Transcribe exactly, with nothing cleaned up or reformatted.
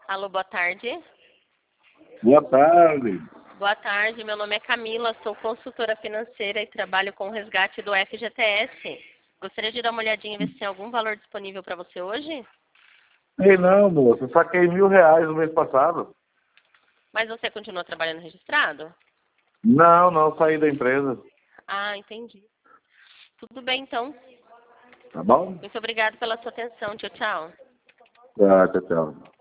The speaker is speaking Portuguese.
Alô, boa tarde. Boa tarde. Boa tarde, meu nome é Camila, sou consultora financeira e trabalho com o resgate do F G T S. Gostaria de dar uma olhadinha e ver se tem algum valor disponível para você hoje? Ei, não, moço, eu saquei mil reais no mês passado. Mas você continua trabalhando registrado? Não, não, saí da empresa. Ah, entendi. Tudo bem, então. Tá bom? Muito obrigada pela sua atenção. Tchau, tchau. Tá, tchau, tchau.